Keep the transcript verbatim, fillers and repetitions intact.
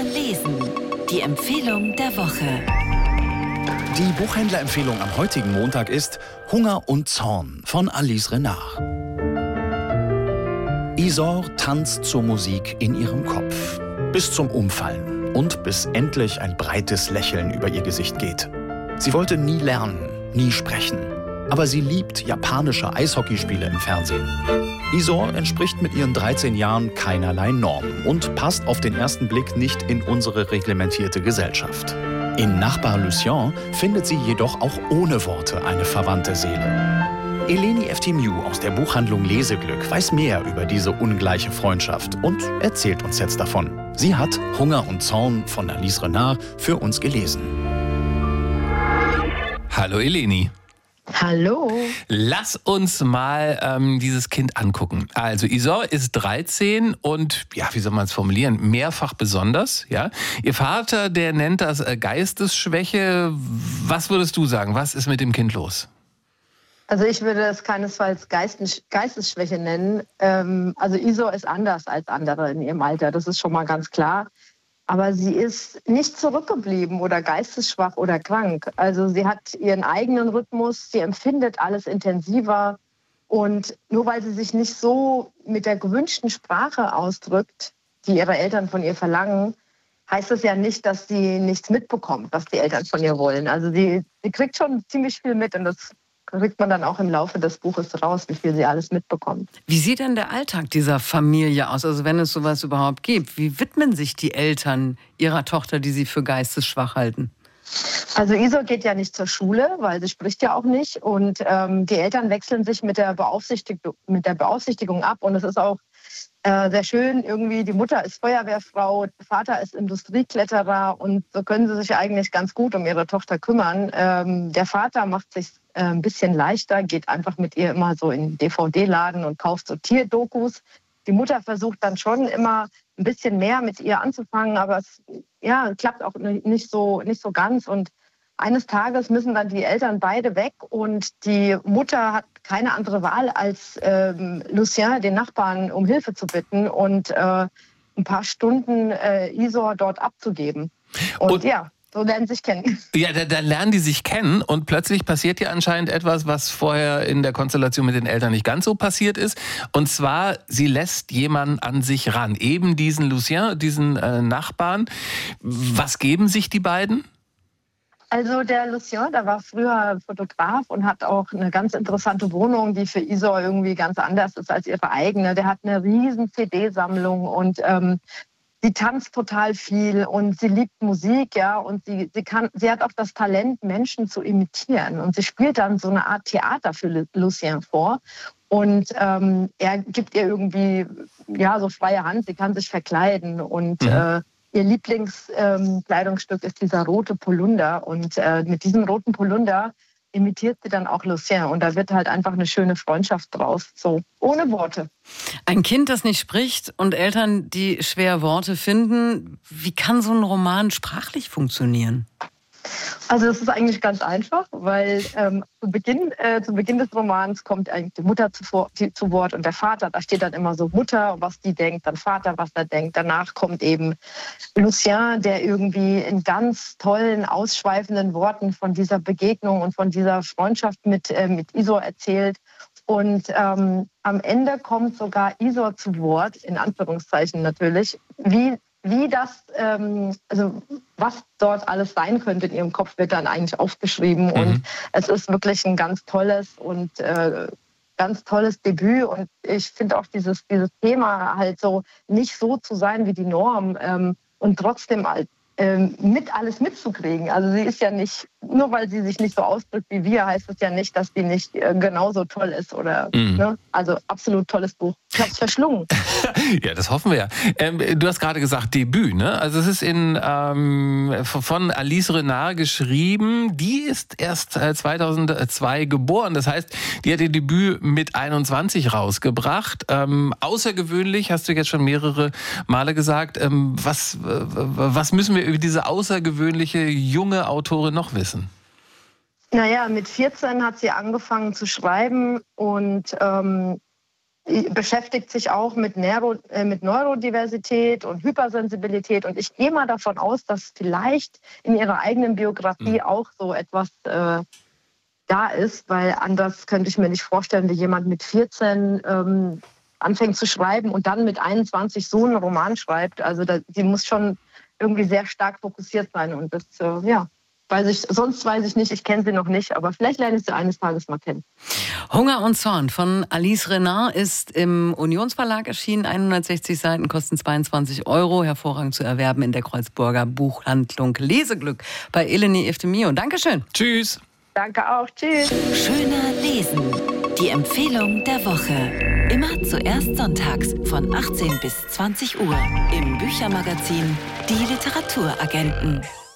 Lesen. Die Empfehlung der Woche. Die Buchhändlerempfehlung am heutigen Montag ist Hunger und Zorn von Alice Renard. Isor tanzt zur Musik in ihrem Kopf. Bis zum Umfallen und bis endlich ein breites Lächeln über ihr Gesicht geht. Sie wollte nie lernen, nie sprechen. Aber sie liebt japanische Eishockeyspiele im Fernsehen. Isor entspricht mit ihren dreizehn Jahren keinerlei Normen und passt auf den ersten Blick nicht in unsere reglementierte Gesellschaft. In Nachbar Lucien findet sie jedoch auch ohne Worte eine verwandte Seele. Eleni Eftimiou aus der Buchhandlung Leseglück weiß mehr über diese ungleiche Freundschaft und erzählt uns jetzt davon. Sie hat Hunger und Zorn von Alice Renard für uns gelesen. Hallo Eleni. Hallo. Lass uns mal ähm, dieses Kind angucken. Also Isor ist dreizehn und, ja, wie soll man es formulieren, mehrfach besonders. Ja? Ihr Vater, der nennt das äh, Geistesschwäche. Was würdest du sagen? Was ist mit dem Kind los? Also ich würde es keinesfalls Geistes- Geistesschwäche nennen. Ähm, also Isor ist anders als andere in ihrem Alter, das ist schon mal ganz klar. Aber sie ist nicht zurückgeblieben oder geistesschwach oder krank. Also sie hat ihren eigenen Rhythmus, sie empfindet alles intensiver. Und nur weil sie sich nicht so mit der gewünschten Sprache ausdrückt, die ihre Eltern von ihr verlangen, heißt das ja nicht, dass sie nichts mitbekommt, was die Eltern von ihr wollen. Also sie, sie kriegt schon ziemlich viel mit und das kriegt man dann auch im Laufe des Buches raus, wie viel sie alles mitbekommt. Wie sieht denn der Alltag dieser Familie aus? Also wenn es sowas überhaupt gibt, wie widmen sich die Eltern ihrer Tochter, die sie für geistesschwach halten? Also Isor geht ja nicht zur Schule, weil sie spricht ja auch nicht. Und ähm, die Eltern wechseln sich mit der, Beaufsichtigung, mit der Beaufsichtigung ab. Und es ist auch äh, sehr schön, irgendwie die Mutter ist Feuerwehrfrau, der Vater ist Industriekletterer. Und so können sie sich eigentlich ganz gut um ihre Tochter kümmern. Ähm, der Vater macht sich äh, ein bisschen leichter, geht einfach mit ihr immer so in den D V D-Laden und kauft so Tierdokus. Die Mutter versucht dann schon immer ein bisschen mehr mit ihr anzufangen, aber es ja, klappt auch nicht so, nicht so ganz. Und eines Tages müssen dann die Eltern beide weg und die Mutter hat keine andere Wahl, als ähm, Lucien, den Nachbarn, um Hilfe zu bitten und äh, ein paar Stunden äh, Isor dort abzugeben. Und, und ja, so lernen sie sich kennen. Ja, dann da lernen die sich kennen und plötzlich passiert ja anscheinend etwas, was vorher in der Konstellation mit den Eltern nicht ganz so passiert ist. Und zwar, sie lässt jemanden an sich ran, eben diesen Lucien, diesen äh, Nachbarn. Was geben sich die beiden? Also der Lucien, der war früher Fotograf und hat auch eine ganz interessante Wohnung, die für Isor irgendwie ganz anders ist als ihre eigene. Der hat eine riesen C D-Sammlung und ähm, sie tanzt total viel und sie liebt Musik, ja, und sie, sie kann, sie hat auch das Talent, Menschen zu imitieren. Und sie spielt dann so eine Art Theater für Lucien vor. Und ähm, er gibt ihr irgendwie ja so freie Hand, sie kann sich verkleiden und mhm. äh, ihr Lieblingskleidungsstück ähm, ist dieser rote Polunder. Und äh, mit diesem roten Polunder imitiert sie dann auch Lucien. Und da wird halt einfach eine schöne Freundschaft draus, so ohne Worte. Ein Kind, das nicht spricht und Eltern, die schwer Worte finden. Wie kann so ein Roman sprachlich funktionieren? Also das ist eigentlich ganz einfach, weil ähm, zu, Beginn, äh, zu Beginn des Romans kommt eigentlich die Mutter zu, die, zu Wort und der Vater. Da steht dann immer so Mutter, was die denkt, dann Vater, was er denkt. Danach kommt eben Lucien, der irgendwie in ganz tollen, ausschweifenden Worten von dieser Begegnung und von dieser Freundschaft mit, äh, mit Isor erzählt. Und ähm, am Ende kommt sogar Isor zu Wort, in Anführungszeichen natürlich, wie Wie das, ähm, also was dort alles sein könnte in ihrem Kopf, wird dann eigentlich aufgeschrieben. Mhm. Und es ist wirklich ein ganz tolles und äh, ganz tolles Debüt. Und ich finde auch dieses, dieses Thema halt so, nicht so zu sein wie die Norm ähm, und trotzdem halt ähm, mit alles mitzukriegen. Also sie ist ja nicht, nur weil sie sich nicht so ausdrückt wie wir, heißt es ja nicht, dass sie nicht äh, genauso toll ist. Oder, mhm. ne? Also absolut tolles Buch. Ich habe es verschlungen. Ja, das hoffen wir ja. Ähm, du hast gerade gesagt Debüt, ne? Also es ist in, ähm, von Alice Renard geschrieben. Die ist erst äh, zweitausendzwei geboren. Das heißt, die hat ihr Debüt mit einundzwanzig rausgebracht. Ähm, außergewöhnlich, hast du jetzt schon mehrere Male gesagt. Ähm, was, äh, was müssen wir über diese außergewöhnliche junge Autorin noch wissen? Naja, mit vierzehn hat sie angefangen zu schreiben und ähm, die beschäftigt sich auch mit, Neuro, äh, mit Neurodiversität und Hypersensibilität. Und ich gehe mal davon aus, dass vielleicht in ihrer eigenen Biografie mhm. auch so etwas äh, da ist, weil anders könnte ich mir nicht vorstellen, wie jemand mit vierzehn ähm, anfängt zu schreiben und dann mit einundzwanzig so einen Roman schreibt. Also da, die muss schon irgendwie sehr stark fokussiert sein. Und das, äh, ja, weiß ich, sonst weiß ich nicht, ich kenne sie noch nicht, aber vielleicht lerne ich sie eines Tages mal kennen. Hunger und Zorn von Alice Renard ist im Unionsverlag erschienen. hundertsechzig Seiten, kosten zweiundzwanzig Euro. Hervorragend zu erwerben in der Kreuzburger Buchhandlung Leseglück bei Eleni Eftemio. Dankeschön. Tschüss. Danke auch. Tschüss. Schöner Lesen. Die Empfehlung der Woche. Immer zuerst sonntags von achtzehn bis zwanzig Uhr im Büchermagazin Die Literaturagenten.